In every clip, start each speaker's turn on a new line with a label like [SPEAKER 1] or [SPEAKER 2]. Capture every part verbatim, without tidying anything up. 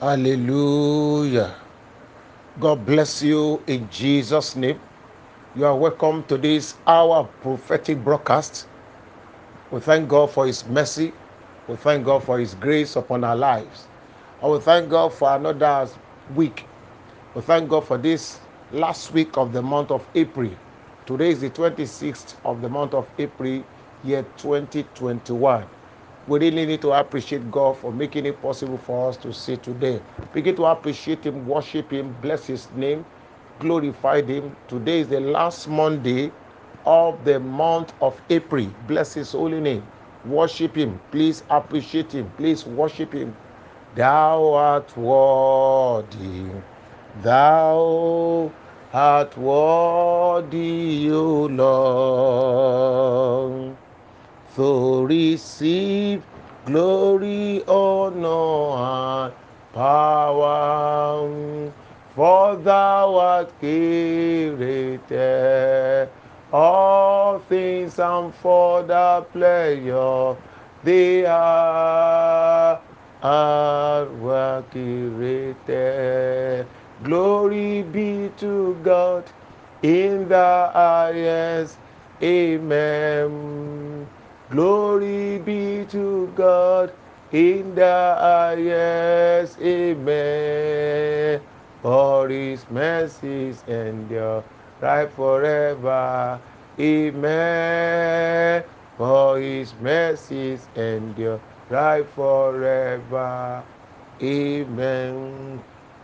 [SPEAKER 1] Hallelujah. God bless you in Jesus' name. You are welcome to this hour of prophetic broadcast. We thank God for His mercy. We thank God for His grace upon our lives. And we thank God for another week. We thank God for this last week of the month of April. Today is the twenty-sixth of the month of April, year twenty twenty-one. We really need to appreciate God for making it possible for us to see today. Begin to appreciate Him, worship Him, bless His name, glorify Him. Today is the last Monday of the month of April. Bless His holy name. Worship Him. Please appreciate Him. Please worship Him. Thou art worthy. Thou art worthy, O Lord, to receive glory, honor, and power. For thou art created all things, and for the pleasure they are, are were created. Glory be to God in the highest. Amen. Glory be to God in the highest. Amen. For His mercies endure right forever. Amen. For His mercies endure right forever. Amen.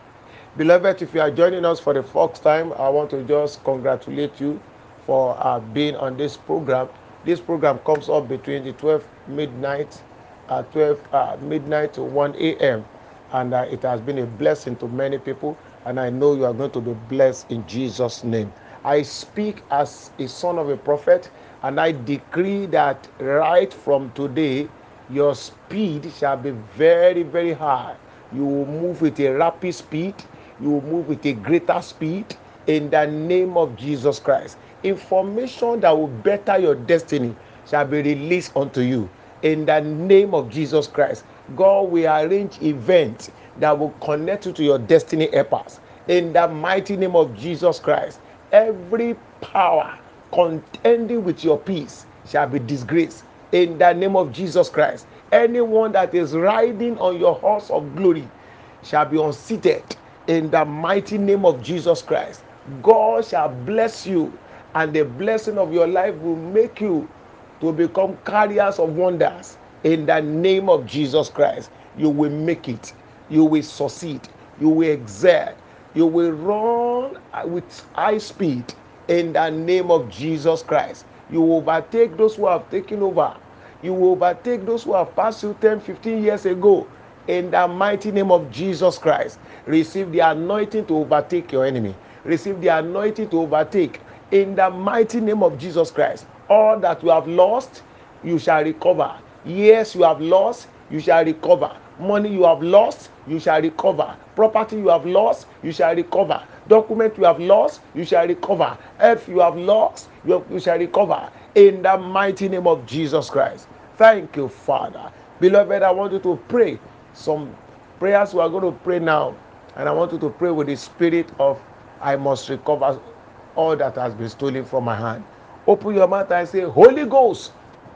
[SPEAKER 1] Beloved, if you are joining us for the first time, I want to just congratulate you for uh, being on this program. This program comes up between the twelve midnight, uh, twelve uh, midnight to one a m and uh, it has been a blessing to many people. And I know you are going to be blessed in Jesus' name. I speak as a son of a prophet, and I decree that right from today, your speed shall be very, very high. You will move with a rapid speed. You will move with a greater speed in the name of Jesus Christ. Information that will better your destiny shall be released unto you in the name of Jesus Christ. God will arrange events that will connect you to your destiny helpers in the mighty name of Jesus Christ. Every power contending with your peace shall be disgraced in the name of Jesus Christ. Anyone that is riding on your horse of glory shall be unseated in the mighty name of Jesus Christ. God shall bless you, and the blessing of your life will make you to become carriers of wonders in the name of Jesus Christ. You will make it. You will succeed. You will excel. You will run with high speed in the name of Jesus Christ. You will overtake those who have taken over. You will overtake those who have passed you ten, fifteen years ago in the mighty name of Jesus Christ. Receive the anointing to overtake your enemy. Receive the anointing to overtake in the mighty name of Jesus Christ. All that you have lost, you shall recover. Years you have lost, you shall recover. Money you have lost, you shall recover. Property you have lost, you shall recover. Document you have lost, you shall recover. Health you have lost, you, you shall recover. In the mighty name of Jesus Christ. Thank you, Father. Beloved, I want you to pray some prayers we are going to pray now. And I want you to pray with the spirit of, I must recover all that has been stolen from my hand. Open your mouth and say, Holy Ghost,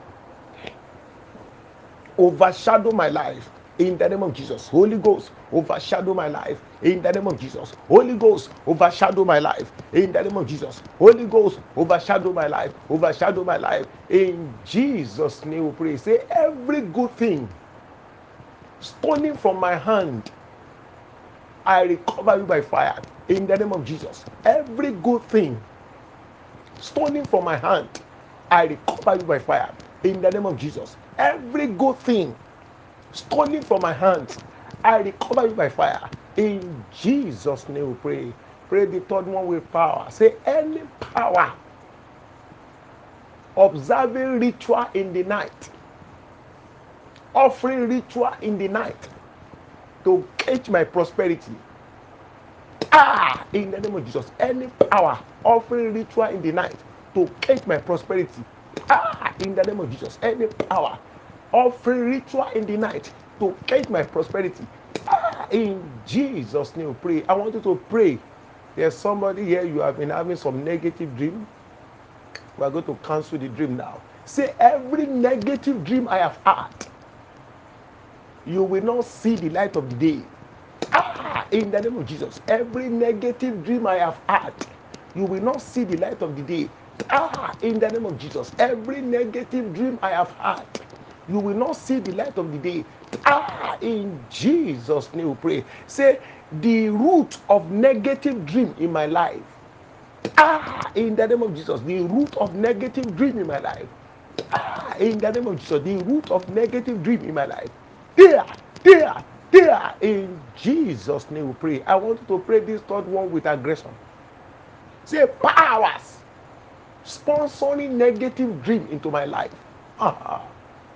[SPEAKER 1] overshadow my life in the name of Jesus. Holy Ghost, overshadow my life in the name of Jesus. Holy Ghost, overshadow my life in the name of Jesus. Holy Ghost, overshadow my life, overshadow my life. In Jesus' name we pray. Say, every good thing stolen from my hand, I recover you by fire in the name of Jesus. Every good thing stolen from my hand, I recover you by fire in the name of Jesus. Every good thing stolen from my hands, I recover you by fire. In Jesus' name we pray. Pray the third one with power. Say, any power observing ritual in the night, offering ritual in the night to catch my prosperity. Ah, in the name of Jesus, any power offering ritual in the night to catch my prosperity. Ah, in the name of Jesus, any power offering ritual in the night to catch my prosperity. In Jesus' name, pray. I want you to pray. There's somebody here, you have been having some negative dream. We are going to cancel the dream now. Say, every negative dream I have had, you will not see the light of the day. Ah, in the name of Jesus, every negative dream I have had, you will not see the light of the day. Ah, in the name of Jesus, every negative dream I have had, you will not see the light of the day. Ah, in Jesus' name we pray. Say, the root of negative dream in my life. Ah, in the name of Jesus, the root of negative dream in my life. Ah, in the name of Jesus, the root of negative dream in my life. There, there, there. In Jesus' name we pray. I want you to pray this third one with aggression. Say, powers sponsoring negative dream into my life. Ah,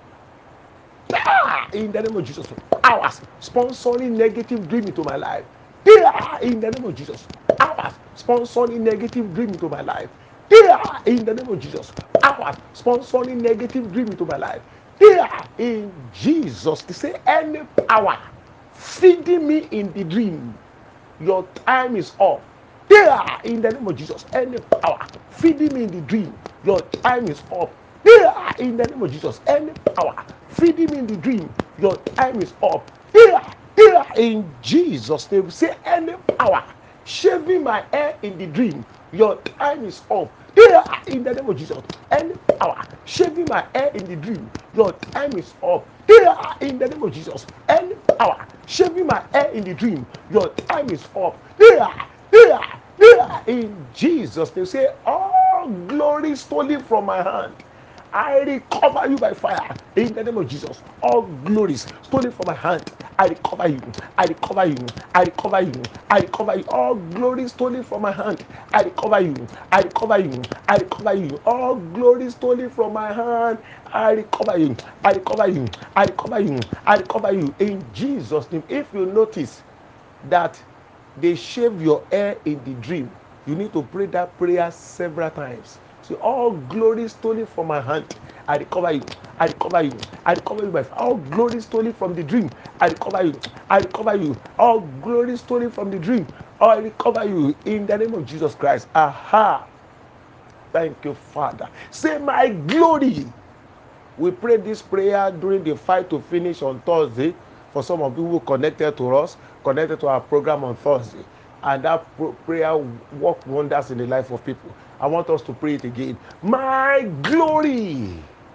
[SPEAKER 1] ah, in the name of Jesus, powers sponsoring negative dream into my life. There, in the name of Jesus, powers sponsoring negative dream into my life. There, in the name of Jesus, powers sponsoring negative dream into my life. There, in Jesus, they say any power feeding me in the dream, your time is up. There, in the name of Jesus, any power feeding me in the dream, your time is up. There, in the name of Jesus, any power feeding me in the dream, your time is up. There, there, in Jesus' name, say any power shaving my hair in the dream, your time is up. There, in the name of Jesus, any power shaving my hair in the dream, your time is up. There, in the name of Jesus, any power shaving my hair in the dream, your time is up. There, there, there, in Jesus' name, say all glory stolen from my hand, I recover you by fire in the name of Jesus. All glories stolen from my hand, I recover you. I recover you. I recover you. I recover you. All glory stolen from my hand, I recover you. I recover you. I recover you. All glory stolen from my hand, I recover you. I recover you. I recover you. I recover you in Jesus' name. If you notice that they shave your hair in the dream, you need to pray that prayer several times. So all glory stolen from my hand, I recover you. I recover you. I recover you by all glory stolen from the dream, I recover you. I recover you. All glory stolen from the dream, I recover you in the name of Jesus Christ. Aha. Thank you, Father. Say my glory. We prayed this prayer during the fight to finish on Thursday. For some of you who connected to us, connected to our program on Thursday. And that prayer worked wonders in the life of people. I want us to pray it again. My glory,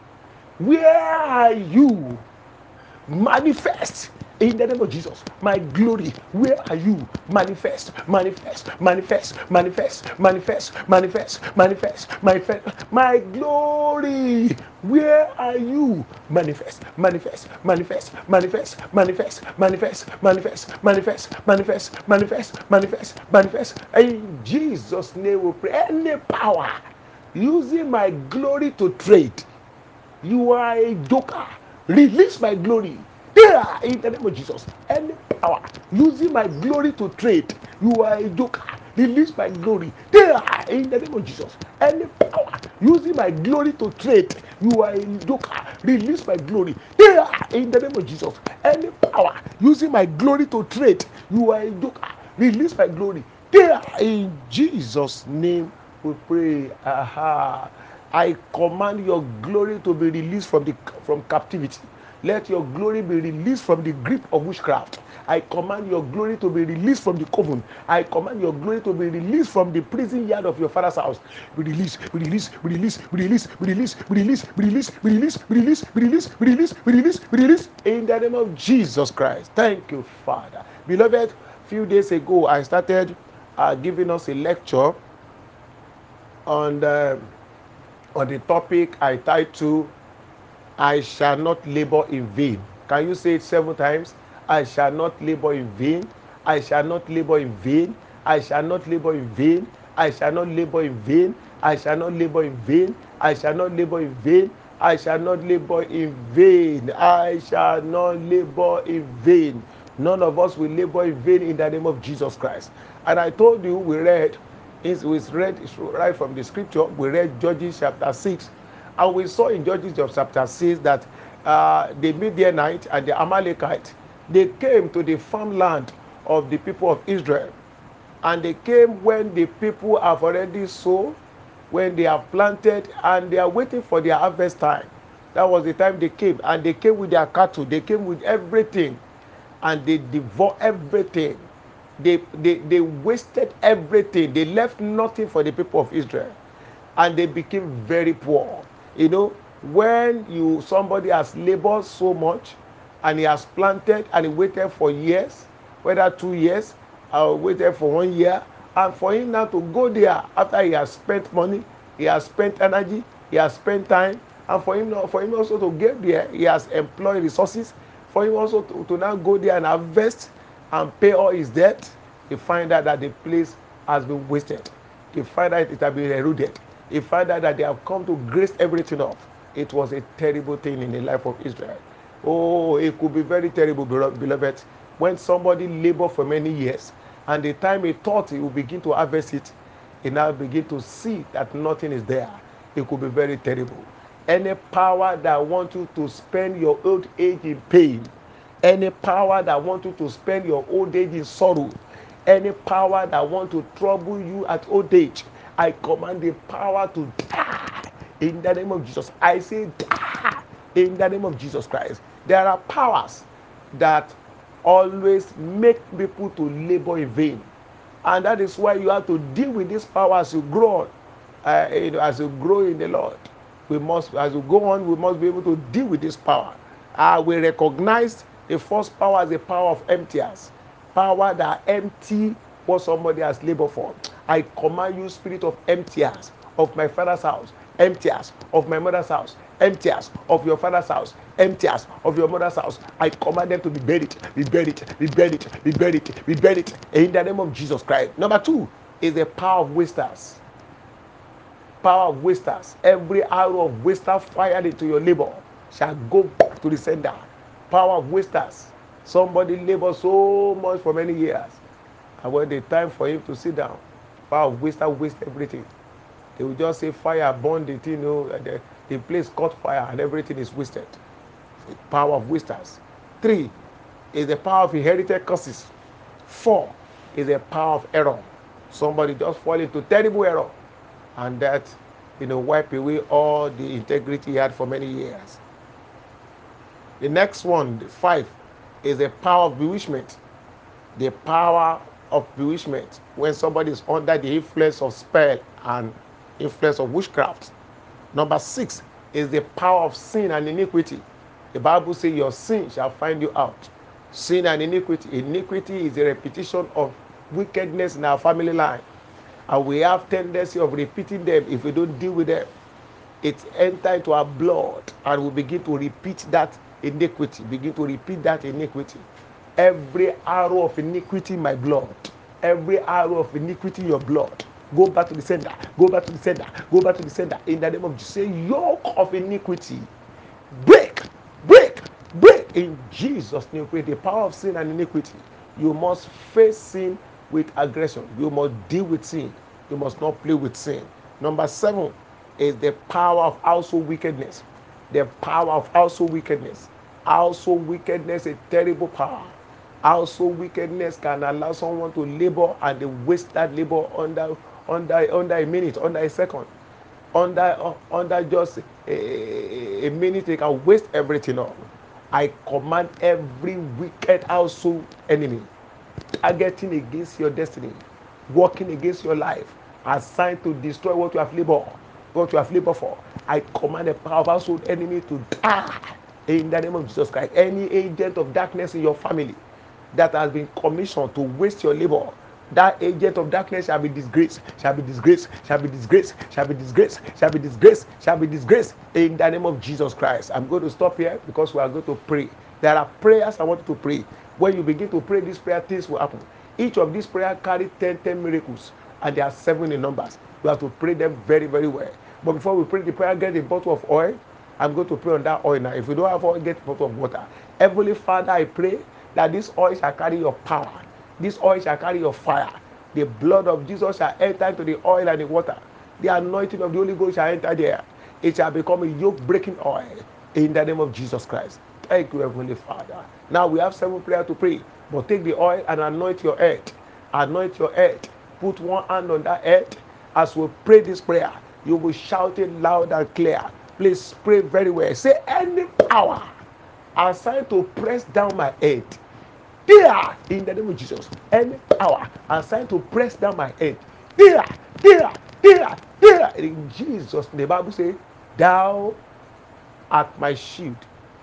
[SPEAKER 1] where are you? Manifest in the name of Jesus. My glory, where are you? Manifest, manifest, manifest, manifest, manifest, manifest, manifest, manifest. My glory, where are you? Manifest, manifest, manifest, manifest, manifest, manifest, manifest, manifest, manifest, manifest, manifest, manifest. In Jesus' name we pray. Any power using my glory to trade, you are a joker. Release my glory. There, in the name of Jesus. Any power using my glory to trade, you are a joker. Release my glory. There, in the name of Jesus. Any power using my glory to trade, you are a joker. Release my glory. There, in the name of Jesus. Any power using my glory to trade, you are a joker. Release my glory. There, in Jesus' name we pray. Aha. I command your glory to be released from the from captivity. Let your glory be released from the grip of witchcraft. I command your glory to be released from the coven. I command your glory to be released from the prison yard of your father's house. Be released, be released, be released, be released, be released, be released, be released, be released, be released, be released, be released, be released, be released. In the name of Jesus Christ. Thank you, Father. Beloved, a few days ago I started uh, giving us a lecture on the on the topic I titled, I shall not labor in vain. Can you say it seven times? I shall not labor in vain. I shall not labor in vain. I shall not labor in vain. I shall not labor in vain. I shall not labor in vain. I shall not labor in vain. I shall not labor in vain. I shall not labor in vain. None of us will labor in vain in the name of Jesus Christ. And I told you, we read, we read right from the scripture, we read Judges chapter six. And we saw in Judges chapter six that uh, the Midianite and the Amalekite, They came to the farmland of the people of Israel, and they came when the people have already sown, when they have planted, and they are waiting for their harvest time. That was the time they came, and they came with their cattle, they came with everything, and they devoured everything. They, they, they wasted everything. They left nothing for the people of Israel, and they became very poor. You know, when you somebody has labored so much, and he has planted and he waited for years, whether two years or waited for one year, and for him now to go there after he has spent money, he has spent energy, he has spent time, and for him for him also to get there, he has employed resources, for him also to, to now go there and harvest and pay all his debt. He find out that the place has been wasted. He find out it has been eroded. He find out that they have come to grace everything up. It was a terrible thing in the life of Israel. Oh, it could be very terrible, beloved, when somebody labor for many years, and the time he thought he would begin to harvest it, he now begin to see that nothing is there. It could be very terrible. Any power that wants you to spend your old age in pain, any power that wants you to spend your old age in sorrow, any power that wants to trouble you at old age, I command the power to die in the name of Jesus. I say die in the name of Jesus Christ. There are powers that always make people to labor in vain, and that is why you have to deal with this power as you grow, uh, you know, as you grow in the Lord. We must, as we go on, we must be able to deal with this power. Uh, we recognize the first power as the power of emptiers, power that empty what somebody has labored for. I command you, spirit of emptiers of my father's house, emptiers of my mother's house, emptiers of your father's house, emptiers of your mother's house. I command them to be buried, be buried, be buried, be buried, be buried in the name of Jesus Christ. Number two is the power of wasters. Power of wasters. Every arrow of waster fired into your labor shall go back to the sender. Power of wasters. Somebody labored so much for many years, and when the time for him to sit down, power of waster waste everything. They will just say fire burn the thing, you know, the, the place caught fire and everything is wasted. The power of wasters. Three is the power of inherited curses. Four is the power of error. Somebody just fall into terrible error, and that, you know, wipe away all the integrity he had for many years. The next one, the five, is the power of bewitchment. The power of bewitchment, when somebody is under the influence of spell and influence of witchcraft. Number six is the power of sin and iniquity. The Bible says your sin shall find you out. Sin and iniquity. Iniquity is a repetition of wickedness in our family line, and we have tendency of repeating them. If we don't deal with them, it enter into our blood, and we begin to repeat that iniquity, begin to repeat that iniquity. Every arrow of iniquity in my blood, every arrow of iniquity in your blood, go back to the sender, go back to the sender, go back to the sender in the name of Jesus. Say, yoke of iniquity, break, break, break in Jesus' name. With the power of sin and iniquity, you must face sin with aggression. You must deal with sin. You must not play with sin. Number seven is the power of household wickedness. The power of household wickedness. Household wickedness is a terrible power. Household wickedness can allow someone to labor and they waste that labor under under under a minute, under a second, under uh, under just a, a minute. They can waste everything up. I command every wicked household enemy targeting against your destiny, working against your life, assigned to destroy what you have labored, what you have labored for. I command the power of household enemy to die in the name of Jesus Christ. Any agent of darkness in your family that has been commissioned to waste your labor, that agent of darkness shall be disgraced, shall be disgraced, shall be disgraced, shall be disgraced, shall be disgraced, shall be disgraced in the name of Jesus Christ. I'm going to stop here because we are going to pray. There are prayers I want you to pray. When you begin to pray this prayer, things will happen. Each of these prayers carry ten, ten miracles, and there are seven in numbers. You have to pray them very, very well. But before we pray the prayer, get a bottle of oil. I'm going to pray on that oil now. If you don't have oil, get a bottle of water. Heavenly Father, I pray that this oil shall carry your power. This oil shall carry your fire. The blood of Jesus shall enter into the oil and the water. The anointing of the Holy Ghost shall enter there. It shall become a yoke-breaking oil in the name of Jesus Christ. Thank you, Heavenly Father. Now we have seven prayers to pray, but take the oil and anoint your head. Anoint your head. Put one hand on that head. As we pray this prayer, you will shout it loud and clear. Please pray very well. Say, any power assigned to press down my head, there, in the name of Jesus. Any power assigned to press down my head, there, there, there, there. In Jesus, the Bible says, thou art my shield,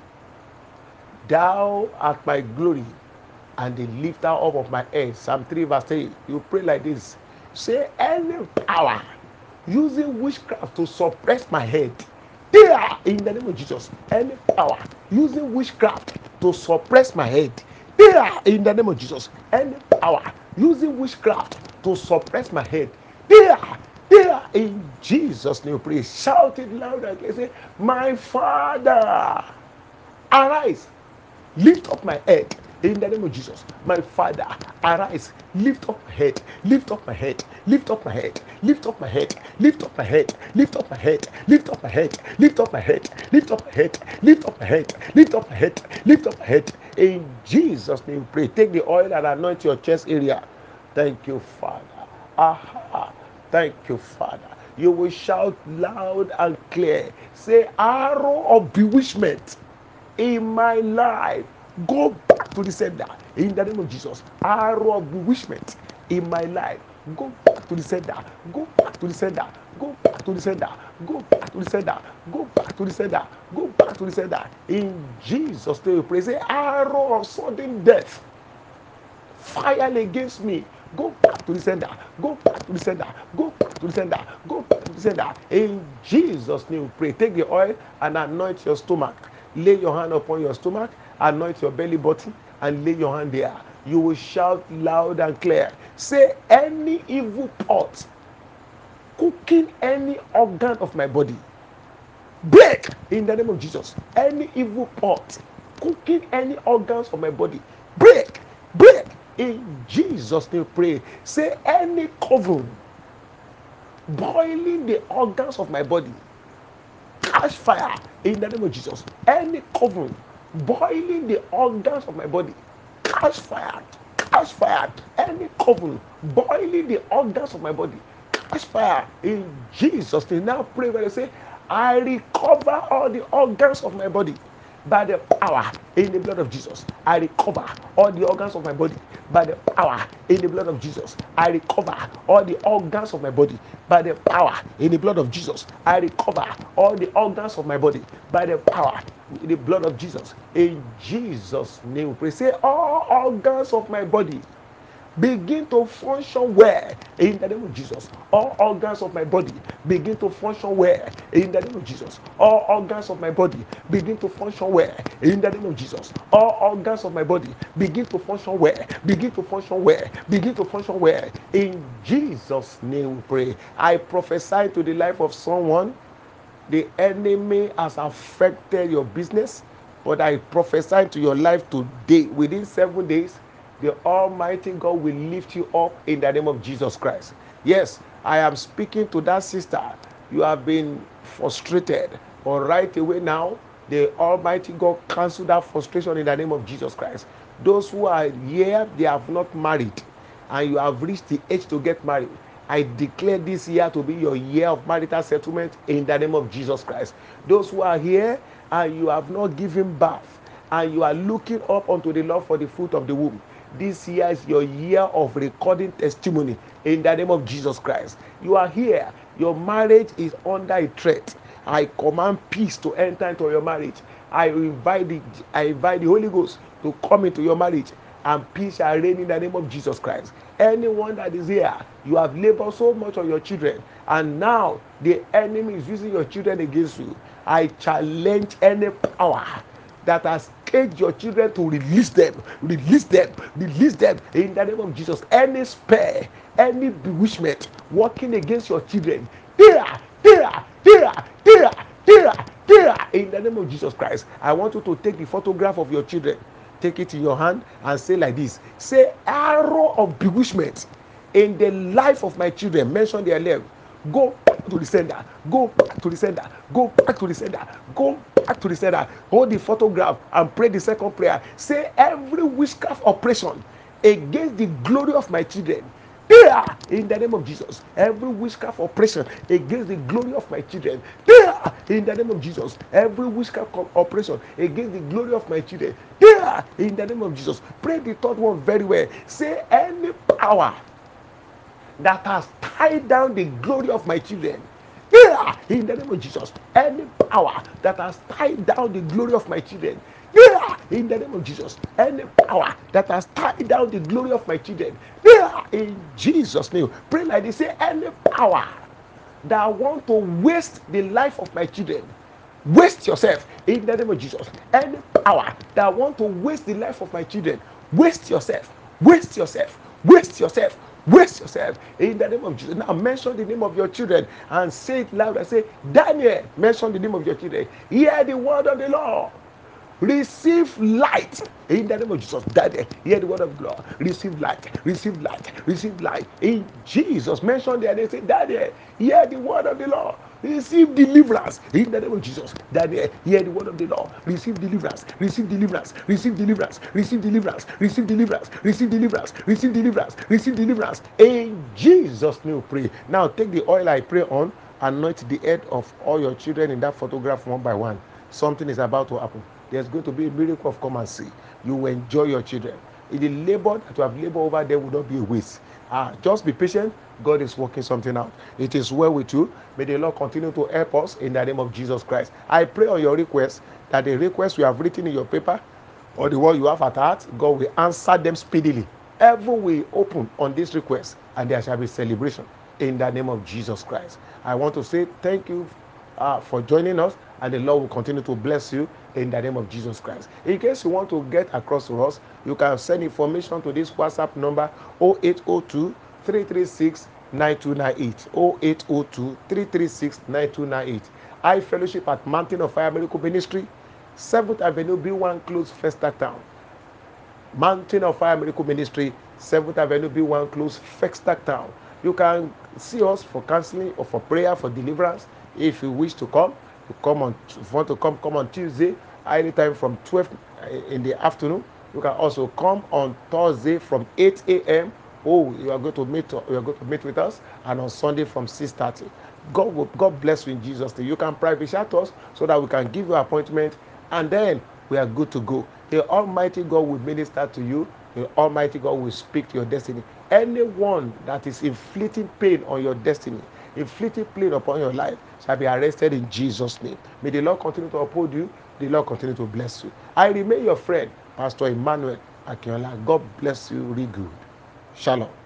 [SPEAKER 1] thou art my glory, and the lifter up of my head. Psalm three verse three. You pray like this. Say, any power using witchcraft to suppress my head, there, in the name of Jesus. Any power using witchcraft to suppress my head, there, in the name of Jesus. Any power using witchcraft to suppress my head, there, there, in Jesus' name. Pray. Shout it loud and say, my Father, arise, lift up my head in the name of Jesus. My Father, arise, lift up my head, lift up my head, lift up my head, lift up my head, lift up my head, lift up my head, lift up my head, lift up my head, lift up my head, lift up my head, lift up my head, lift up my head. In Jesus' name, pray. Take the oil and anoint your chest area. Thank you, Father. Aha. Thank you, Father. You will shout loud and clear. Say, arrow of bewitchment in my life, go back to the sender in the name of Jesus. Arrow of bewitchment in my life, go back to the sender, go back to the sender, go back to the sender, go back to the sender, go back to the sender, go back to the sender. In Jesus' name we pray. Say, arrow of sudden death fire against me, go back to the sender, go back to the sender, go back to the sender, go back to the sender. In Jesus' name we pray. Take the oil and anoint your stomach. Lay your hand upon your stomach, anoint your belly button, and lay your hand there. You will shout loud and clear. Say, any evil pot cooking any organ of my body, break in the name of Jesus. Any evil pot cooking any organs of my body, break, break in Jesus' name. Pray. Say, any coven boiling the organs of my body, catch fire in the name of Jesus. Any coven boiling the organs of my body, catch fire, catch fire. Any coven boiling the organs of my body, catch fire in Jesus' name. Now pray when I say, I recover all the organs of my body by the power in the blood of Jesus. I recover all the organs of my body by the power in the blood of Jesus. I recover all the organs of my body by the power in the blood of Jesus. I recover all the organs of my body by the power in the blood of Jesus. In Jesus' name we pray. Say, all organs of my body begin to function well in the name of Jesus. All organs of my body begin to function well in the name of Jesus. All organs of my body begin to function well in the name of Jesus. All organs of my body begin to function well, begin to function well, begin to function well. In Jesus' name we pray. I prophesy to the life of someone. The enemy has affected your business, but I prophesy to your life today. Within seven days, the Almighty God will lift you up in the name of Jesus Christ. Yes, I am speaking to that sister. You have been frustrated, but right away now, the Almighty God cancel that frustration in the name of Jesus Christ. Those who are here, they have not married, and you have reached the age to get married. I declare this year to be your year of marital settlement in the name of Jesus Christ. Those who are here and you have not given birth, and you are looking up unto the Lord for the fruit of the womb, this year is your year of recording testimony in the name of Jesus Christ. You are here, your marriage is under a threat. I command peace to enter into your marriage. I invite the, I invite the Holy Ghost to come into your marriage, and peace shall reign in the name of Jesus Christ. Anyone that is here, you have labored so much on your children, and now the enemy is using your children against you. I challenge any power that has caged your children to release them, release them, release them in the name of Jesus. Any spell, any bewitchment working against your children, there, there, there, there, there, there, in the name of Jesus Christ. I want you to take the photograph of your children, take it in your hand, and say like this. Say, arrow of bewitchment in the life of my children. Mention their name. Go back to the sender. Go back to the sender. Go back to the sender. Go back to the center, hold the photograph and pray the second prayer. Say, every witchcraft operation against the glory of my children, there in the name of Jesus. Every witchcraft operation against the glory of my children, there in the name of Jesus. Every witchcraft operation against the glory of my children, there in the name of Jesus. Pray the third one very well. Say, any power that has tied down the glory of my children, yeah, in the name of Jesus. Any power that has tied down the glory of my children, yeah, in the name of Jesus. Any power that has tied down the glory of my children, yeah, in Jesus' name. Pray like this. Say, any power that want to waste the life of my children, waste yourself in the name of Jesus. Any power that want to waste the life of my children, waste yourself, waste yourself, waste yourself, waste yourself in the name of Jesus. Now mention the name of your children and say it loud and say, Daniel. Mention the name of your children. Hear the word of the Lord. Receive light in the name of Jesus. Daddy, hear the word of God. Receive light, receive light, receive light in Jesus. Mention there, they say, Daddy, hear the word of the Lord. Receive deliverance in the name of Jesus. Daddy, hear the word of the Lord. Receive deliverance, receive deliverance, receive deliverance, receive deliverance, receive deliverance, receive deliverance, receive deliverance, receive deliverance. In Jesus' name, pray. Now take the oil I pray on, anoint the head of all your children in that photograph one by one. Something is about to happen. There's going to be a miracle of come and see. You will enjoy your children. In the labor that you have labored over there will not be a waste. Ah, just be patient. God is working something out. It is well with you. May the Lord continue to help us in the name of Jesus Christ. I pray on your request that the request you have written in your paper or the one you have at heart, God will answer them speedily. Heaven will open on this request and there shall be celebration in the name of Jesus Christ. I want to say thank you uh, for joining us, and the Lord will continue to bless you in the name of Jesus Christ. In case you want to get across to us, you can send information to this WhatsApp number zero eight zero two, three three six, nine two nine eight zero eight zero two, three three six, nine two nine eight. I fellowship at Mountain of Fire Miracle Ministry, seventh Avenue B one Close, Festac Town. Mountain of Fire Miracle Ministry, seventh Avenue B one Close, Festac Town. You can see us for counseling or for prayer, for deliverance. If you wish to come, you come on. If you want to come, come on Tuesday, anytime from twelve in the afternoon. You can also come on Thursday from eight a m Oh, you are going to meet. You are going to meet with us, and on Sunday from six thirty. God will, God bless you in Jesus' name. You can private chat us so that we can give you appointment, and then we are good to go. The Almighty God will minister to you. The Almighty God will speak to your destiny. Anyone that is inflicting pain on your destiny, inflicting pain upon your life, shall be arrested in Jesus' name. May the Lord continue to uphold you. The Lord continue to bless you. I remain your friend, Pastor Emmanuel Akinola. God bless you really good. Shalom.